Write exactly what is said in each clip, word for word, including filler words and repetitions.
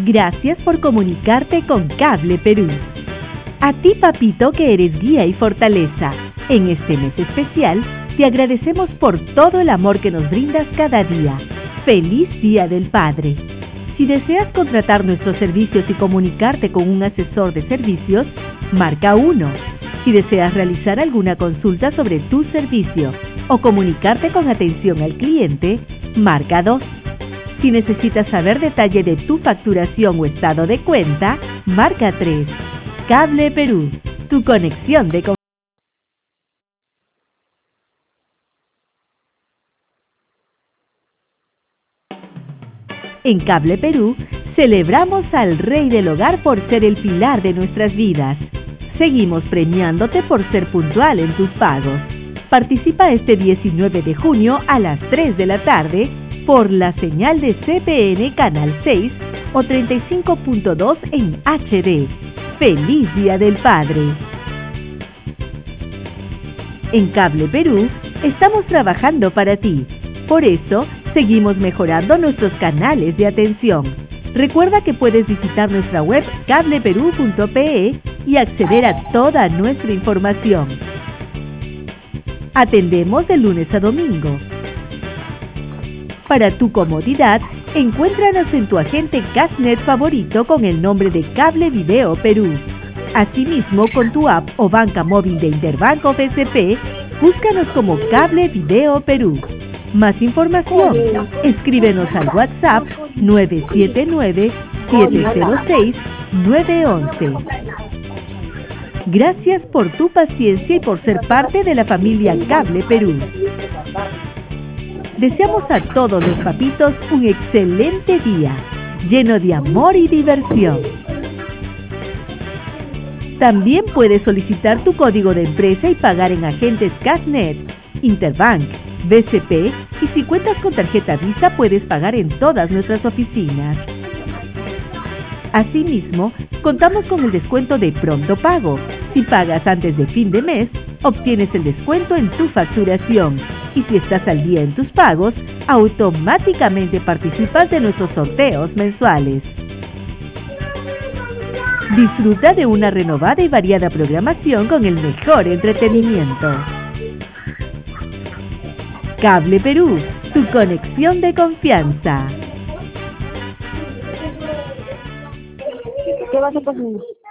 Gracias por comunicarte con Cable Perú. A ti, papito, que eres guía y fortaleza, en este mes especial, te agradecemos por todo el amor que nos brindas cada día. ¡Feliz Día del Padre! Si deseas contratar nuestros servicios y comunicarte con un asesor de servicios, marca uno. Si deseas realizar alguna consulta sobre tu servicio o comunicarte con atención al cliente, marca dos. Si necesitas saber detalle de tu facturación o estado de cuenta, marca tres. Cable Perú, tu conexión de confianza. En Cable Perú, celebramos al Rey del Hogar por ser el pilar de nuestras vidas. Seguimos premiándote por ser puntual en tus pagos. Participa este diecinueve de junio a las tres de la tarde por la señal de C P N Canal seis o treinta y cinco punto dos en H D. ¡Feliz Día del Padre! En Cable Perú, estamos trabajando para ti. Por eso, seguimos mejorando nuestros canales de atención. Recuerda que puedes visitar nuestra web cable perú punto pe y acceder a toda nuestra información. Atendemos de lunes a domingo. Para tu comodidad, encuéntranos en tu agente Cashnet favorito con el nombre de Cable Video Perú. Asimismo, con tu app o banca móvil de Interbank o B C P, búscanos como Cable Video Perú. Más información, escríbenos al WhatsApp nueve siete nueve, siete cero seis, nueve uno uno. Gracias por tu paciencia y por ser parte de la familia Cable Perú. Deseamos a todos los papitos un excelente día, lleno de amor y diversión. También puedes solicitar tu código de empresa y pagar en agentes Cashnet, Interbank, B C P, y si cuentas con tarjeta Visa puedes pagar en todas nuestras oficinas. Asimismo, contamos con el descuento de pronto pago. Si pagas antes de fin de mes, obtienes el descuento en tu facturación. Y si estás al día en tus pagos, automáticamente participas de nuestros sorteos mensuales. Disfruta de una renovada y variada programación con el mejor entretenimiento. Cable Perú, tu conexión de confianza. ¿Qué vas a pasar?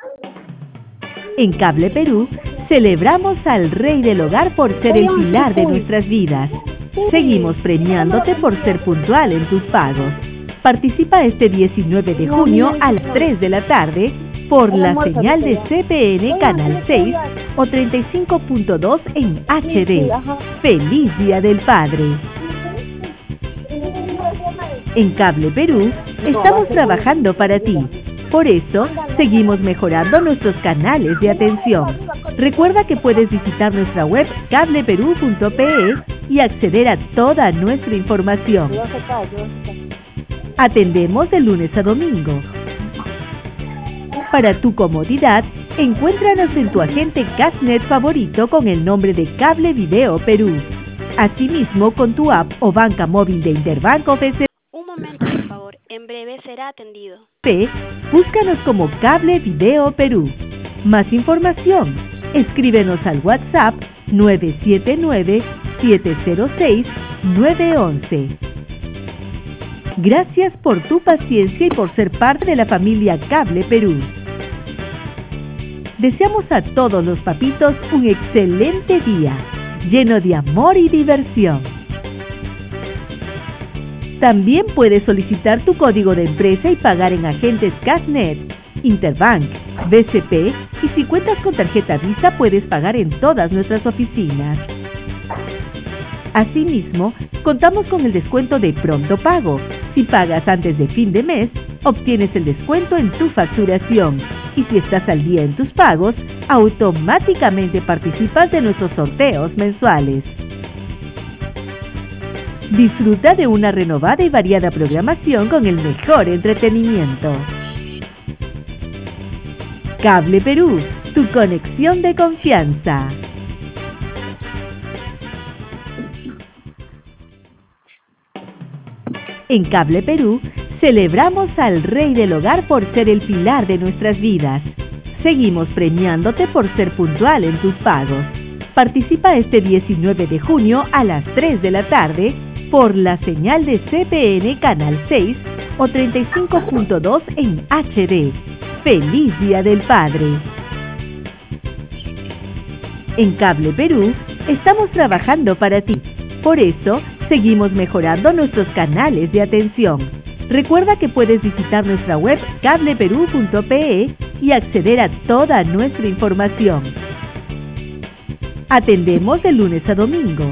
En Cable Perú, celebramos al Rey del Hogar por ser el pilar de nuestras vidas. Seguimos premiándote por ser puntual en tus pagos. Participa este diecinueve de junio a las tres de la tarde por la señal de C P N Canal seis o treinta y cinco punto dos en H D. ¡Feliz Día del Padre! En Cable Perú, estamos trabajando para ti. Por eso, seguimos mejorando nuestros canales de atención. Recuerda que puedes visitar nuestra web cable perú punto pe y acceder a toda nuestra información. Atendemos de lunes a domingo. Para tu comodidad, encuéntranos en tu agente Cashnet favorito con el nombre de Cable Video Perú. Asimismo, con tu app o banca móvil de Interbank o B C P. Un momento, por favor. En breve será atendido. Búscanos como Cable Video Perú. Más información, escríbenos al WhatsApp nueve siete nueve, siete cero seis, nueve uno uno. Gracias por tu paciencia y por ser parte de la familia Cable Perú. Deseamos a todos los papitos un excelente día, lleno de amor y diversión. También puedes solicitar tu código de empresa y pagar en agentes Cashnet, Interbank, B C P, y si cuentas con tarjeta Visa puedes pagar en todas nuestras oficinas. Asimismo, contamos con el descuento de pronto pago. Si pagas antes de fin de mes, obtienes el descuento en tu facturación. Y si estás al día en tus pagos, automáticamente participas de nuestros sorteos mensuales. Disfruta de una renovada y variada programación con el mejor entretenimiento. Cable Perú, tu conexión de confianza. En Cable Perú, Celebramos al Rey del Hogar por ser el pilar de nuestras vidas. Seguimos premiándote por ser puntual en tus pagos. Participa este diecinueve de junio a las tres de la tarde por la señal de C P N Canal seis o treinta y cinco punto dos en H D. ¡Feliz Día del Padre! En Cable Perú estamos trabajando para ti. Por eso, seguimos mejorando nuestros canales de atención. Recuerda que puedes visitar nuestra web cable perú punto pe y acceder a toda nuestra información. Atendemos de lunes a domingo.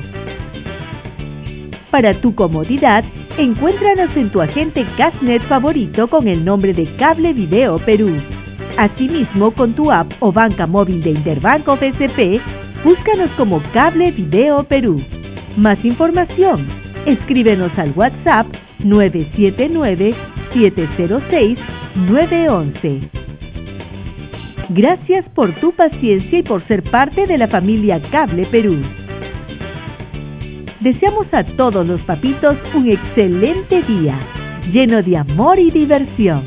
Para tu comodidad, encuéntranos en tu agente Cashnet favorito con el nombre de Cable Video Perú. Asimismo, con tu app o banca móvil de Interbanco B C P, búscanos como Cable Video Perú. Más información, escríbenos al WhatsApp nueve siete nueve, siete cero seis, nueve uno uno. Gracias por tu paciencia y por ser parte de la familia Cable Perú. Deseamos a todos los papitos un excelente día, lleno de amor y diversión.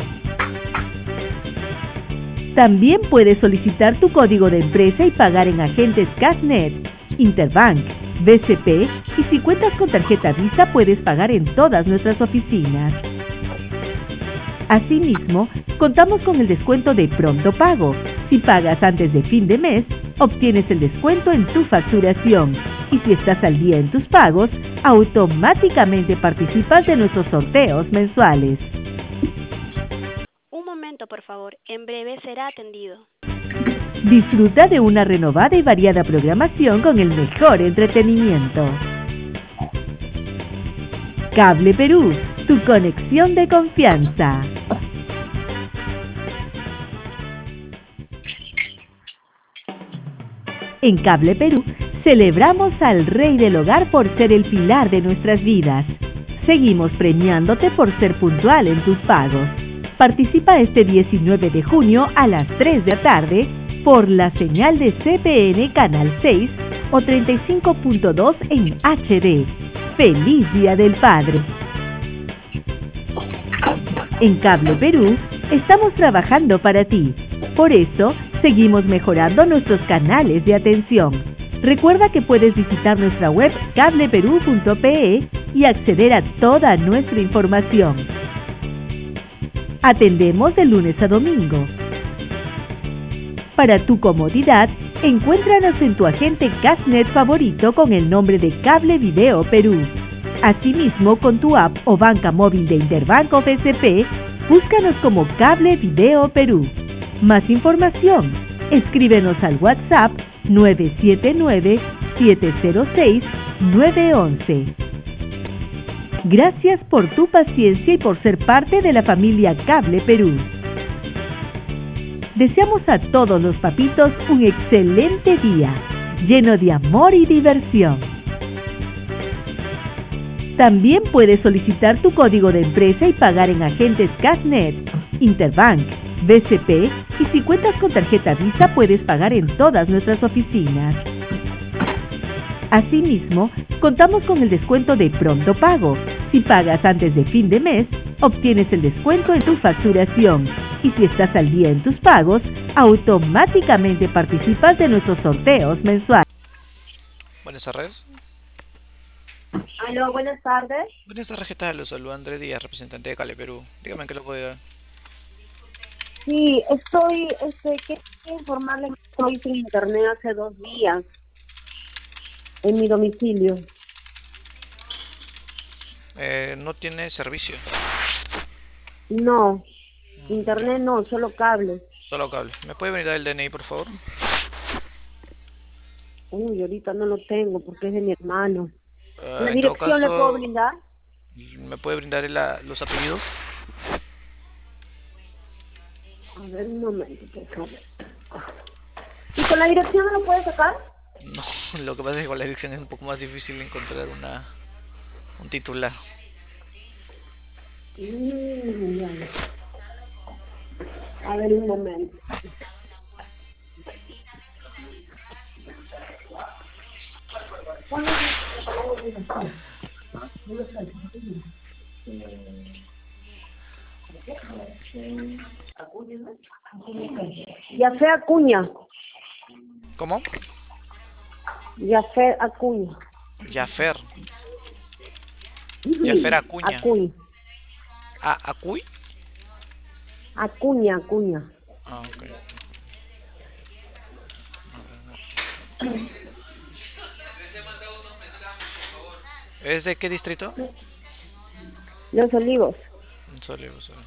También puedes solicitar tu código de empresa y pagar en agentes Cashnet, Interbank, B C P y si cuentas con tarjeta Visa puedes pagar en todas nuestras oficinas. Asimismo, contamos con el descuento de Pronto Pago. Si pagas antes de fin de mes, obtienes el descuento en tu facturación. Y si estás al día en tus pagos, automáticamente participas de nuestros sorteos mensuales. Un momento, por favor. En breve será atendido. Disfruta de una renovada y variada programación con el mejor entretenimiento. Cable Perú, tu conexión de confianza. En Cable Perú, celebramos al Rey del Hogar por ser el pilar de nuestras vidas. Seguimos premiándote por ser puntual en tus pagos. Participa este diecinueve de junio a las tres de la tarde por la señal de C P N Canal seis o treinta y cinco punto dos en H D. ¡Feliz Día del Padre! En Cable Perú estamos trabajando para ti. Por eso, seguimos mejorando nuestros canales de atención. Recuerda que puedes visitar nuestra web cable perú punto pe y acceder a toda nuestra información. Atendemos de lunes a domingo. Para tu comodidad, encuéntranos en tu agente Cashnet favorito con el nombre de Cable Video Perú. Asimismo, con tu app o banca móvil de Interbanco B C P, búscanos como Cable Video Perú. Más información, escríbenos al WhatsApp nueve siete nueve, siete cero seis, nueve uno uno. Gracias por tu paciencia y por ser parte de la familia Cable Perú. Deseamos a todos los papitos un excelente día, lleno de amor y diversión. También puedes solicitar tu código de empresa y pagar en agentes Cashnet, Interbank, B C P y si cuentas con tarjeta Visa puedes pagar en todas nuestras oficinas. Asimismo, contamos con el descuento de Pronto Pago. Si pagas antes de fin de mes, obtienes el descuento en tu facturación. Y si estás al día en tus pagos, automáticamente participas de nuestros sorteos mensuales. Buenas tardes. Aló, buenas tardes. Buenas tardes, ¿qué tal? Los saluda Andrés Díaz, representante de Cable Perú. Dígame en qué lo puedo ayudar. Sí, estoy, este, quiero informarle que estoy sin internet hace dos días en mi domicilio. Eh, ¿No tiene servicio? No, internet no, solo cable. Solo cable. ¿Me puede brindar el D N I, por favor? Uy, ahorita no lo tengo porque es de mi hermano. Uh, ¿La en todo dirección le caso, puedo brindar? ¿me puede brindar la, los apellidos? A ver, un momento, por favor. ¿Y con la dirección no lo puede sacar? No, lo que pasa es que con la dirección es un poco más difícil encontrar una un titular. Mm, ya. A ver, un momento. Yafé Acuña. ¿Cómo? Yafé Acuña. Yafer. Yafer Acuña. Acuña. Ah, ¿Acuy? Acuña, Acuña. Ah, ok. ¿Es de qué distrito? Los Olivos. Solo, solo.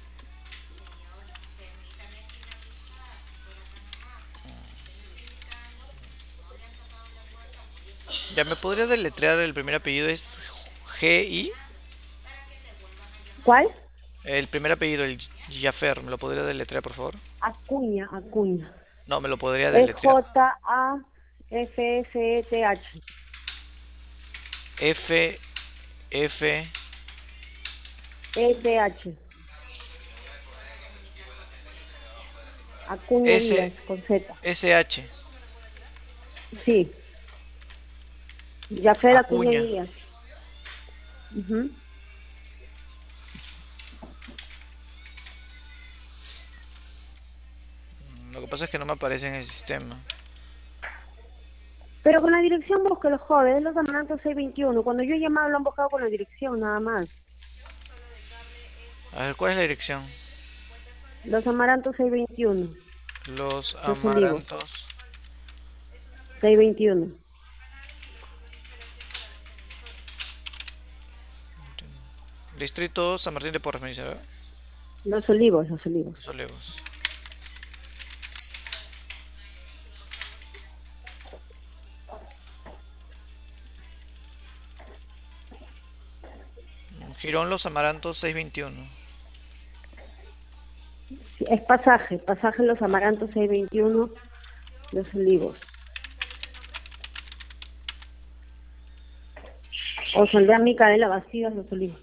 ¿Ya me podría deletrear el primer apellido? ¿Es G I? ¿Cuál? El primer apellido, el Jaffer, ¿me lo podría deletrear, por favor? Acuña, Acuña. No, me lo podría Es deletrear. J A F S E T H. F, F, E T H. Acuña S, Díaz, con Z. S, H. Sí. Yafé Acuña Acuña. Díaz. Ujú. Lo que pasa es que no me aparece en el sistema. Pero con la dirección busca los jóvenes, los Amarantos seiscientos veintiuno. Cuando yo he llamado lo han buscado con la dirección, nada más. A ver, ¿cuál es la dirección? Los Amarantos seiscientos veintiuno. Los Los Olivos. Amarantos. seiscientos veintiuno. Distrito San Martín de Porres, me dice, ¿verdad? Los Olivos, los Olivos. Los Olivos. Girón Los Amarantos seiscientos veintiuno. Sí, es pasaje, pasaje Los Amarantos seiscientos veintiuno, Los Olivos. O Soledad Micaela Bastidas, Los Olivos.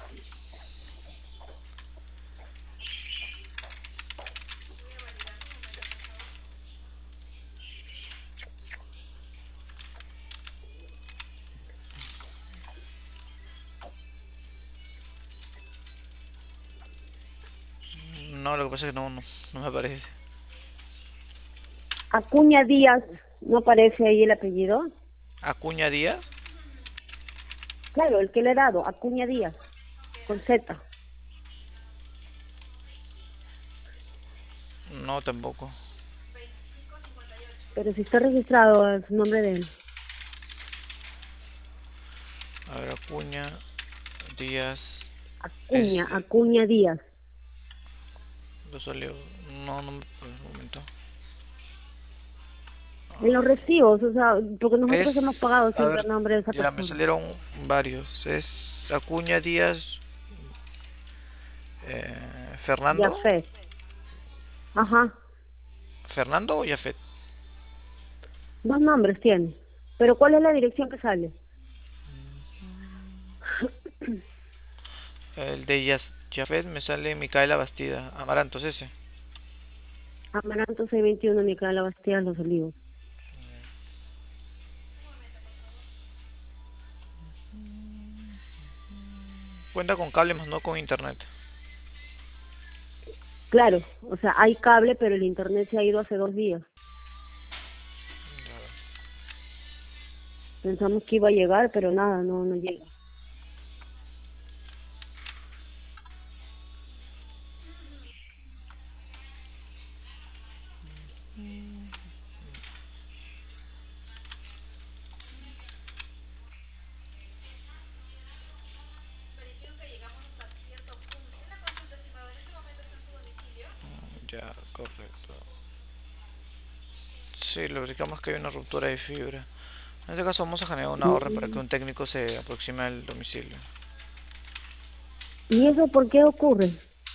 No, lo que pasa es que no, no, no me aparece. Acuña Díaz, ¿no aparece ahí el apellido? Acuña Díaz. Claro, el que le he dado, Acuña Díaz, con Z. No, tampoco. Pero si está registrado el nombre de él. A ver, Acuña Díaz. Acuña, S. Acuña Díaz. Los Olivos. No, no, por un momento. En los recibos, o sea, porque nosotros hemos Es. pagado A siempre ver, el nombre de esa ya me persona. salieron varios. Es Acuña Díaz. Eh, Fernando. Yafet. Ajá, ¿Fernando o Yafet? dos nombres tiene. Pero ¿cuál es la dirección que sale? El de Yas- Yafet me sale Micaela Bastida. Amarantos ese. Amaranto seiscientos veintiuno, Micaela Bastidas, Los Olivos. Cuenta con cable más no con internet. Claro, o sea, hay cable, pero el internet se ha ido hace dos días. Pensamos que iba a llegar, pero nada, no, no llega. Ya, correcto. Sí, lo verificamos que hay una ruptura de fibra. En este caso vamos a generar una orden para que un técnico se aproxime al domicilio. ¿Y eso por qué ocurre?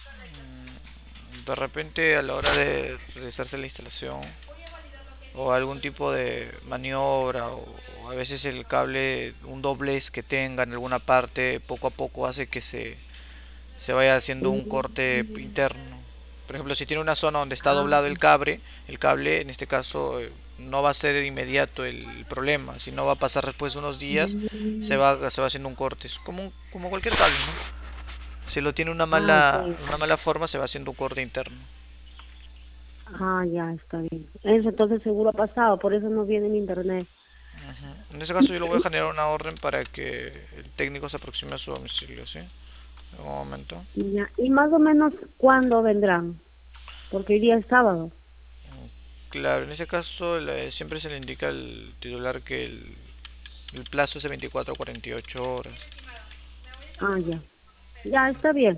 De repente a la hora de realizarse la instalación o algún tipo de maniobra o, o a veces el cable, un doblez que tenga en alguna parte, poco a poco hace que se, se vaya haciendo un corte interno. Por ejemplo, si tiene una zona donde está Ah, doblado el cable, el cable en este caso eh, no va a ser de inmediato el problema, sino va a pasar después de unos días, se va, se va haciendo un corte. Es como, un- como cualquier cable, ¿no? Si lo tiene una Ah, mala, ok. una mala forma, se va haciendo un corte interno. Ah, ya, está bien. Eso entonces seguro ha pasado, por eso no viene en internet. Ujú. En ese caso yo le voy a generar una orden para que el técnico se aproxime a su domicilio, ¿sí? En un momento. Ya. ¿Y más o menos cuándo vendrán? Porque hoy día es sábado. Claro, en ese caso le- siempre se le indica al titular que el, el plazo es de veinticuatro a cuarenta y ocho horas. Ah, ya. Ya, está bien.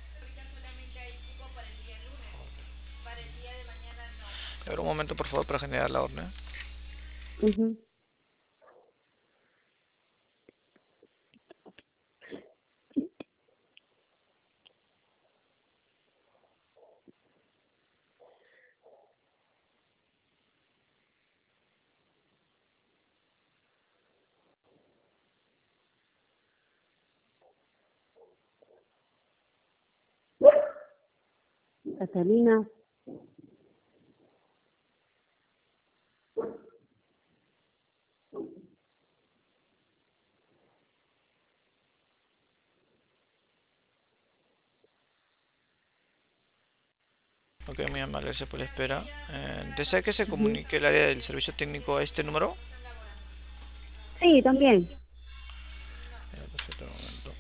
A ver, un momento por favor para generar la orden. Ujú. Catalina. Ok, muy amable, gracias por la espera. Eh, ¿desea que se Ujú. comunique el área del servicio técnico a este número? Sí, también. Ya, perfecto, un momento.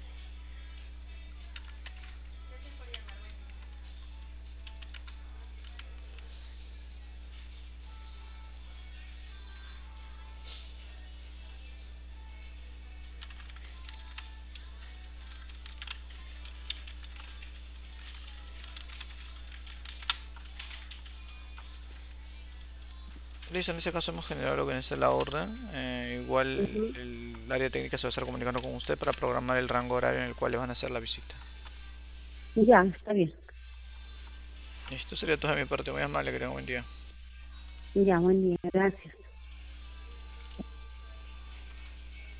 Listo, en ese caso hemos generado lo que es la orden. Eh, igual Ujú. el área técnica se va a estar comunicando con usted para programar el rango horario en el cual le van a hacer la visita. Ya, está bien. Esto sería todo de mi parte, muy amable, que tenga un buen día. Ya, buen día. Gracias.